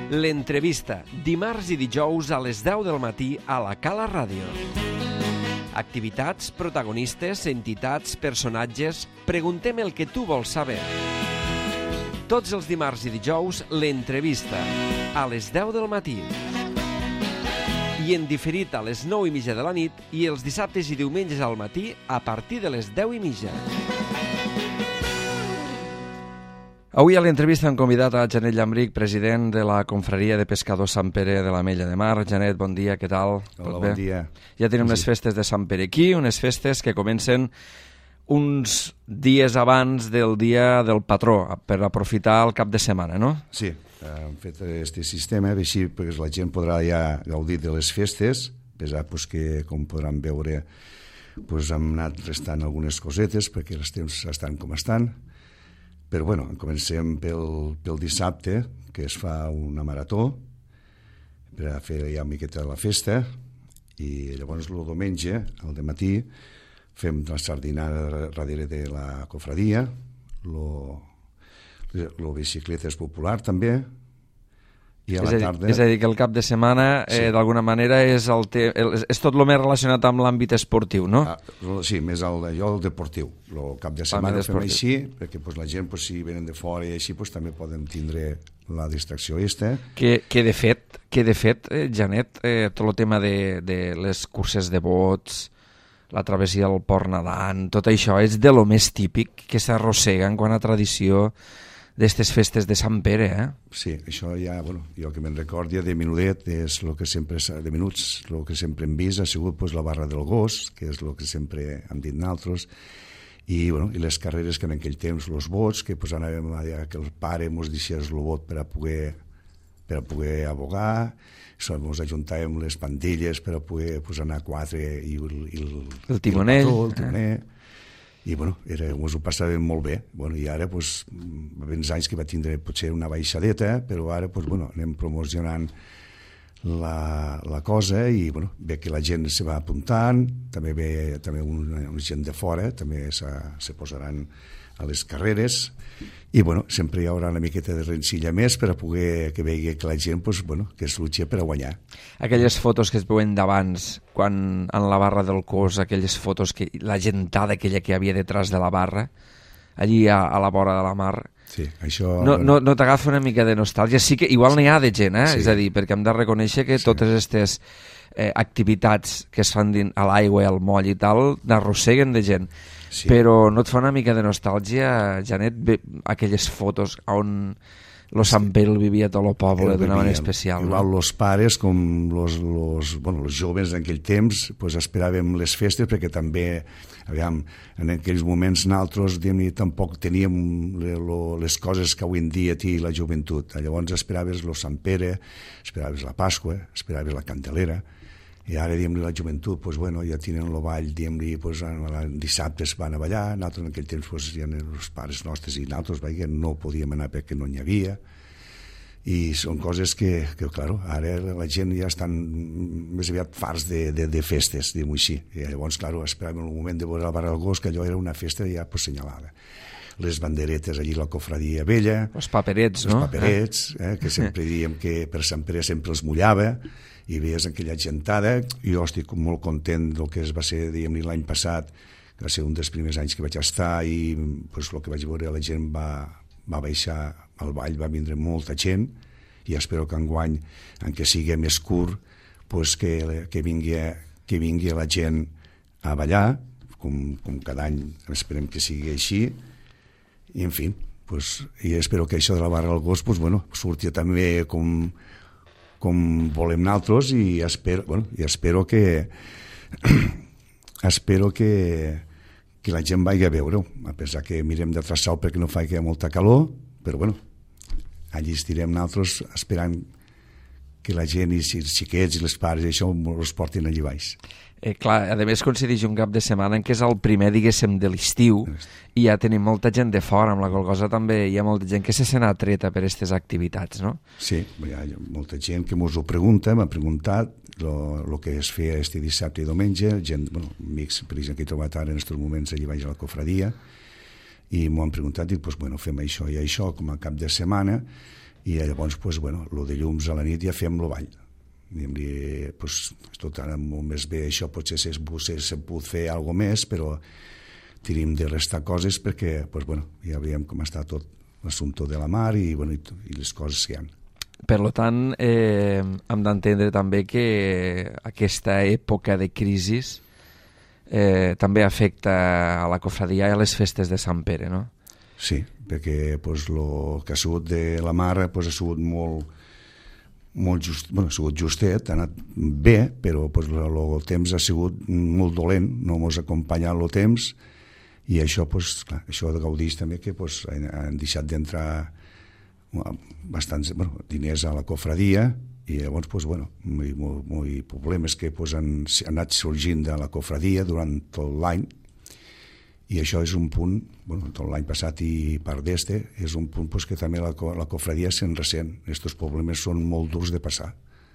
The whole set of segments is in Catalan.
L'entrevista, dimarts i dijous a les 10 del matí a la Cala Ràdio. Activitats, protagonistes, entitats, personatges... Preguntem el que tu vols saber. Tots els dimarts i dijous, l'entrevista, a les 10 del matí. I en diferit a les 9:30 de la nit i els dissabtes i diumenges al matí a partir de les 10:30. Avui a l'entrevista hem convidat a Janet Llambrich, president de la Confraria de Pescadors Sant Pere de l'Ametlla de Mar. Janet, bon dia, què tal? Hola, bon dia. Ja tenim les festes de Sant Pere aquí, unes festes que comencen uns dies abans del dia del patró, per aprofitar el cap de setmana, no? Sí, hem fet aquest sistema, així perquè la gent podrà ja gaudir de les festes, pesar que, com podran veure, hem anat restant algunes cosetes perquè els temps estan com estan. Però bueno, comencem pel dissabte, que es fa una marató per a fer ja una miqueta la festa, i llavors el diumenge, al dematí, fem la sardinada darrere de la cofradia, la bicicleta és popular també, i a la tarda... És a dir, que el cap de setmana, d'alguna manera, és tot el més relacionat amb l'àmbit esportiu, no? Sí, més allò deportiu. El cap de setmana fem així, perquè la gent, si venen de fora i així, també poden tindre la distracció aquesta. Que de fet, Janet, tot el tema de les curses de bots, la travessia del Port nedant, tot això és de lo més típic que s'arrossega en quant a tradició d'aquestes festes de Sant Pere, eh? Sí, això ja, jo que me'n recordi, de minudet, és el que sempre, de minuts, el que sempre hem vist ha sigut la barra del gos, que és el que sempre hem dit nosaltres, i les carreres que en aquell temps, els vots, que anàvem a que el pare ens deixés el vot per a poder abogar, ens ajuntàvem les pandilles per a poder anar a quatre i el timonell. El timoner. I ens ho passàvem molt bé. I ara, abans anys que va tindre potser una baixadeta, però ara anem promocionant la cosa i ve que la gent se va apuntant, també ve una gent de fora, també se posaran a les carreres, i sempre hi haurà una miqueta de rencilla més per a poder que vegi que la gent que es lucha per a guanyar. Aquelles fotos que es veuen d'abans, quan en la barra del cos, aquelles fotos, la gentada aquella que hi havia detrás de la barra, allí a la vora de la mar, sí, això... No t'agafa una mica de nostàlgia? Sí que igual n'hi ha de gent, sí. És a dir, perquè hem de reconèixer que totes aquestes activitats que es fan a l'aigua, al moll i tal, n'arrosseguen de gent. Sí. Però no et fa una mica de nostàlgia, Janet, aquelles fotos on lo Sant Pere el vivia tot el poble d'una manera especial? Igual els pares, com els joves en aquell temps, esperàvem les festes, perquè també, en aquells moments nosaltres tampoc teníem les coses que avui en dia té la joventut. Llavors esperaves el Sant Pere, esperaves la Pasqua, esperaves la Candelera, i ara, la joventut, ja tenen el ball, dissabtes van a ballar, nosaltres en aquell temps, els pares nostres i nosaltres, no podíem anar perquè no n'hi havia, i són coses que, clar, ara la gent ja estan més aviat farts de festes, diguem-ho així, i llavors, clar, esperàvem el moment de veure la barra del gos, que allò era una festa ja senyalada. Les banderetes allí, la cofradia vella, els paperets, no? Els paperets, que sempre diem que per Sant Pere sempre els mullava, i veies aquella gentada. Jo estic molt content del que es va ser, l'any passat, que va ser un dels primers anys que vaig estar, i el que vaig veure, la gent va baixar al ball, va vindre molta gent, i espero que enguany, en què sigui més curt, que vingui la gent a ballar, com cada any esperem que sigui així, i en fi, i espero que això de la barra del gos surti també com volem nosaltres, i espero que la gent vagi a veure-ho, a pesar que mirem de traçar perquè no fa molta calor, però allí estirem nosaltres esperant que la gent i els xiquets i les pares i això els portin allí baix. Clar, a més coincideix un cap de setmana en què és el primer, diguéssim, de l'estiu, i ja tenim molta gent de fora, amb la qual cosa també hi ha molta gent que se sent atreta per aquestes activitats, no? Sí, hi ha molta gent que ens ho pregunta, m'ha preguntat el que es feia este dissabte i diumenge, gent, amics, per exemple, que he trobat ara en aquests moments allà baix a la cofradia, i m'ho han preguntat, i fem això i això com a cap de setmana, i llavors, pues, bueno, el dilluns a la nit ja fem el ball. Pues, tot ara molt més bé, això potser s'ha pogut fer alguna més, però tenim de restar coses perquè, pues, bueno, ja veiem com està tot l'assumpte de la mar i, bueno, i les coses que hi ha. Per tant, hem d'entendre també que aquesta època de crisi també afecta a la cofradia i a les festes de Sant Pere, no? Sí, perquè pues, el que ha sigut de la mar pues, ha sigut molt just, bueno, ha sigut justet, ha anat bé, però pues, el temps ha sigut molt dolent, no ens ha acompanyat el temps, i això, pues, clar, això de gaudix també que pues, han deixat d'entrar bastants diners a la cofradia i llavors pues, bueno, molts problemes que pues, han anat sorgint de la cofradia durant tot l'any i això és un punt, bueno, tot l'any passat i part d'este, és un punt pues, que també la cofradia se'n ressent. Aquests problemes són molt durs de passar.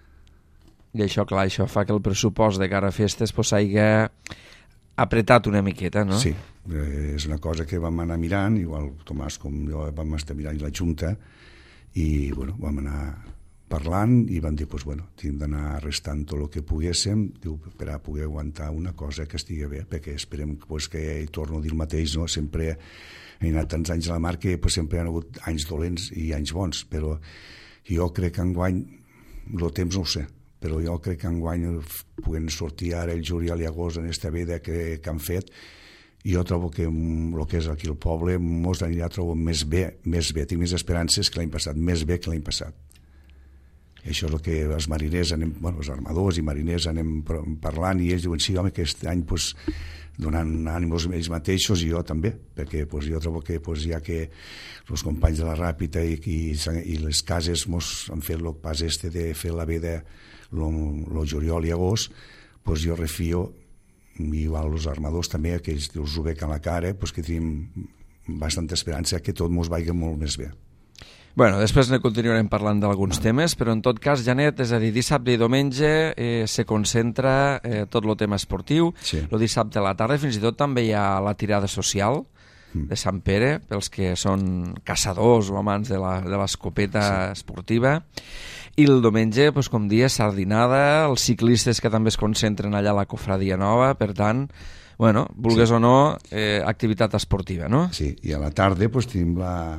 I això, clar, això fa que el pressupost de cara a festes pues, s'hagi apretat una miqueta, no? Sí, és una cosa que vam anar mirant, igual Tomàs com jo vam estar mirant la Junta i bueno, vam anar parlant i vam dir, pues, bueno, hem d'anar restant tot el que poguéssim, diu, per a poder aguantar una cosa que estigui bé, perquè esperem pues, que hi torno a dir el mateix, no? Sempre he anat tants anys a la mar que pues, sempre hi ha hagut anys dolents i anys bons, però jo crec que enguany el temps no ho sé, però jo crec que enguany puguem sortir ara el juliol i agost en aquesta veda que han fet i jo trobo que el que és aquí el poble mos anirà trobo més bé, tinc més esperances que l'any passat, més bé que l'any passat. Això és el que els mariners anem, bueno, els armadors i mariners anem parlant i ells diuen sí, home, aquest any pues, donant ànims ells mateixos i jo també, perquè pues, jo trobo que pues, ja que els companys de la Ràpita i les cases mos han fet el pas este de fer la veda el juliol i agost, pues jo refio, igual els armadors també, que ells us ho veig a la cara, pues que tenim bastanta esperança que tot mos vagi molt més bé. Bueno, després ne continuarem parlant d'alguns temes, però en tot cas, Janet, és a dir, dissabte i diumenge se concentra tot el tema esportiu, sí. El dissabte a la tarda fins i tot també hi ha la tirada social de Sant Pere, pels que són caçadors o amants de l'escopeta esportiva, i el diumenge, doncs, com dia, sardinada, els ciclistes que també es concentren allà a la Cofradia Nova, per tant, bueno, vulgues o no, activitat esportiva, no? Sí, i a la tarda doncs, tenim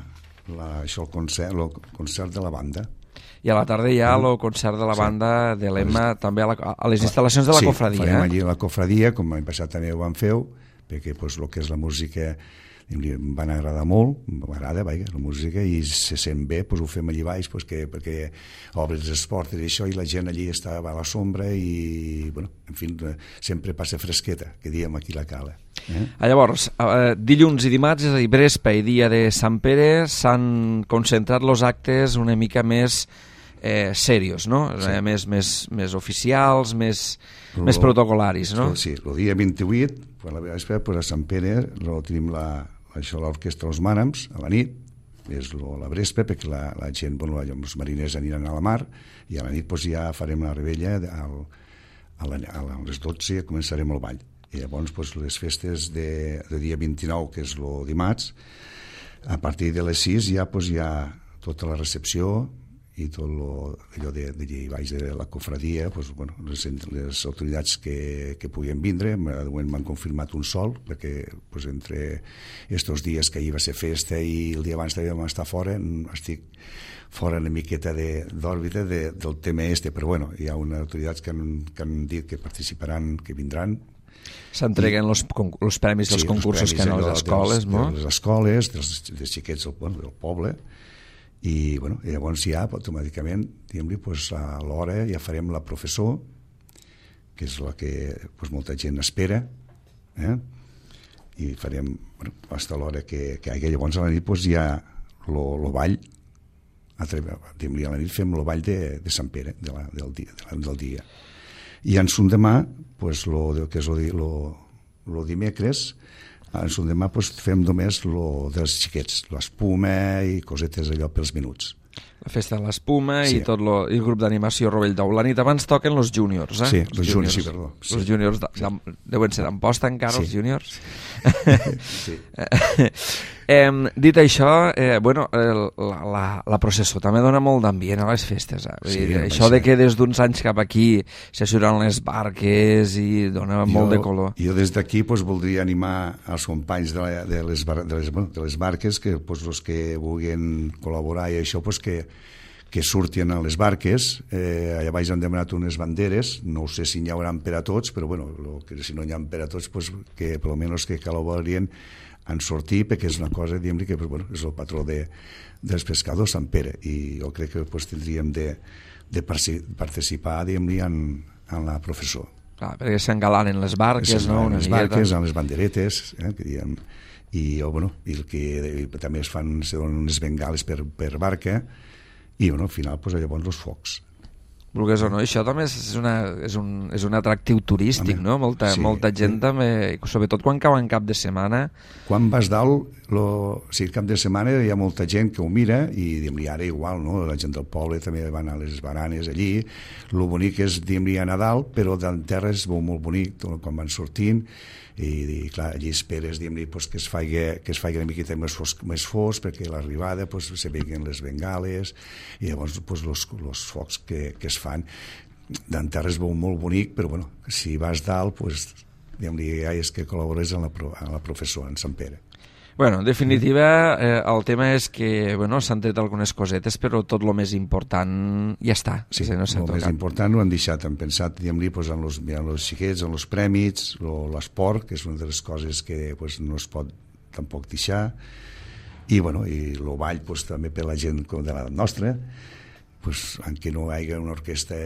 el concert de la banda. I a la tarda hi ha el concert de la banda de l'Emma també a les instal·lacions de la Cofradia. Sí, farem allí a la Cofradia, com l'any passat també ho vam fer, perquè doncs, el que és la música em van agradar molt, m'agrada la música i se sent bé, doncs ho fem allí baix perquè obres les portes i això i la gent allí està a la sombra i, bueno, en fi, sempre passa fresqueta, que diem aquí la cala. Llavors, dilluns i dimarts, és a dir, Vespre i dia de Sant Pere, s'han concentrat els actes una mica més serios, no? Sí. Més oficials, més protocolaris, no? Sí, el dia 28, a la vespre, a Sant Pere, tenim l'orquestra Els Mànams, a la nit, és la vespre, perquè la gent, bueno, els mariners aniran a la mar, i a la nit ja farem la rebella, a les 12 començarem el ball. I llavors les festes de dia 29, que és el dimarts, a partir de les 6 ja hi ha tota la recepció i tot allò d'allà baix de la cofradia, bueno, les autoritats que puguin vindre, m'han confirmat un sol, perquè entre aquests dies que ahir va ser festa i el dia abans també vam estar fora, estic fora una miqueta d'òrbita del tema este, però bueno, hi ha unes autoritats que han dit que participaran, que vindran. S'entreguen els premis dels concursos que hi ha a les escoles, no? De les escoles, dels xiquets del poble, i llavors ja automàticament a l'hora ja farem la professor, que és la que molta gent espera, i farem fins a l'hora que hi hagi. Llavors a la nit hi ha el ball, a la nit fem el ball de Sant Pere del dia, i en son demà, que és el dimecres, en son demà fem només el dels xiquets, l'espuma i cosetes allò pels minuts. La festa de l'Espuma Sí. i tot el grup d'animació Rovell d'Ou. La nit abans toquen los juniors, Sí, los juniors, sí, perdó. Sí. Els juniors deuen ser d'Amposta encara, els juniors. Sí. Dit això, la processó també dona molt d'ambient a les festes. Sí, Això de que des d'uns anys cap aquí s'assuren les barques i dona molt de color. Jo des d'aquí voldria animar els companys de les barques, que els que vulguin col·laborar i això, que surtin a les barques. Allà baix han demanat unes banderes, no sé si n'hi haurà per a tots, però si no n'hi ha per a tots, que per almenys que col·laborien en sortir, perquè és una cosa, diguem-li, que és el patró dels pescadors, Sant Pere, i jo crec que tindríem de participar, diguem-li, en la professó. Clar, perquè s'engalanen les barques, no? En les barques, en les banderetes, que diem, i el que també se donen unes bengales per barca, i al final llavors els focs. Vulguis o no, això també és un atractiu turístic, no? Molta gent també, sobretot quan cau en cap de setmana. Quan vas dalt, el cap de setmana hi ha molta gent que ho mira i diguem-li ara igual, no? La gent del poble també van a les baranes allí. El bonic és, diguem-li, anar a dalt, però d'en terra és molt bonic quan van sortint i clar, allí esperes, diguem-li, que es faci una miqueta més fosc perquè a l'arribada se veguen les bengales i llavors els focs que es fan. D'en terra és molt bonic, però si vas dalt, diguem-li, ja és que col·labores en la professó, en Sant Pere. Bueno, en definitiva, el tema és que s'han tret algunes cosetes, però tot el més important ja està. Sí, el més important ho han deixat, han pensat, diguem-li, en els xiquets, en els prèmits, l'esport, que és una de les coses que no es pot tampoc deixar, i el ball també per la gent de la nostra, encara no hi hagi una orquestra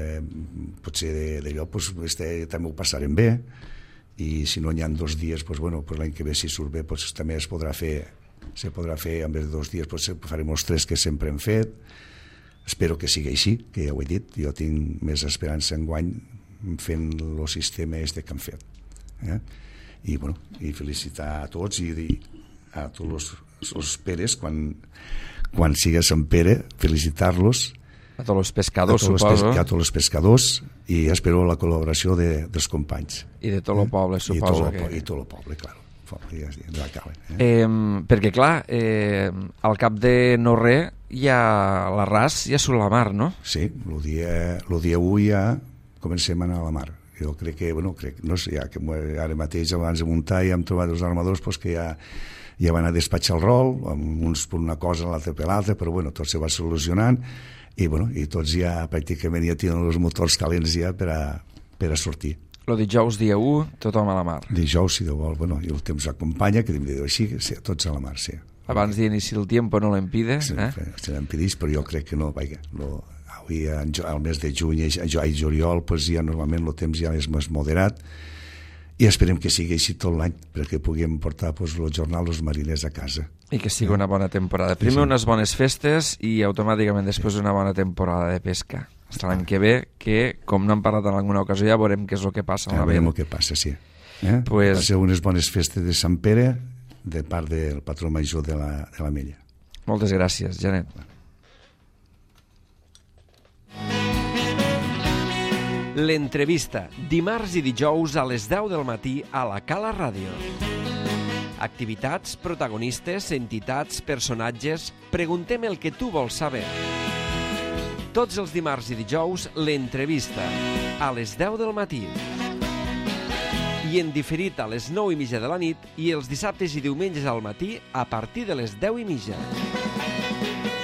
potser d'allò, també ho passarem bé, i si no n'hi ha 2 dies, l'any que ve, si surt bé, també se podrà fer, en vez de 2 dies, farem els 3 que sempre hem fet. Espero que sigui així, que ja ho he dit, jo tinc més esperança enguany fent el sistema que han fet. I felicitar a tots i a tots els Peres, quan siga Sant Pere, felicitar-los, a tots els pescadors, suposo. A tots els pescadors, i espero la col·laboració dels companys. I de tot el poble, suposo. I tot el poble, clar. Perquè, clar, al cap de no res, l'arràs ja surt la mar, no? Sí, el dia 1 ja comencem a anar a la mar. Jo crec que, no sé, ara mateix abans de muntar ja hem trobat els armadors que ja van a despatxar el rol, uns per una cosa, l'altre per l'altra, però tot se va solucionant, i tots ja pràcticament ja tenen els motors calents ja per a sortir. El dijous dia 1, tothom a la mar. Dijous, si Déu vol, i el temps acompanya, que dir així, tots a la mar, sí. Abans d'inici el tiempo no l'impide, Se l'impedeix, però jo crec que no, avui al mes de juny i juliol, ja normalment el temps ja és més moderat, i esperem que sigui així tot l'any, perquè puguem portar el jornal dels mariners a casa. I que sigui una bona temporada. Primer unes bones festes i automàticament després una bona temporada de pesca. Fins l'any que ve, que com no hem parlat en alguna ocasió, ja veurem què és el que passa. Ja veurem el que passa, sí. Passeu unes bones festes de Sant Pere de part del patró major de la Mella. Moltes gràcies, Janet. L'entrevista, dimarts i dijous a les 10 del matí a la Cala Ràdio. Activitats, protagonistes, entitats, personatges... Preguntem el que tu vols saber. Tots els dimarts i dijous, l'entrevista, a les 10 del matí. I en diferit a les 9:30 de la nit i els dissabtes i diumenges al matí a partir de les 10:30.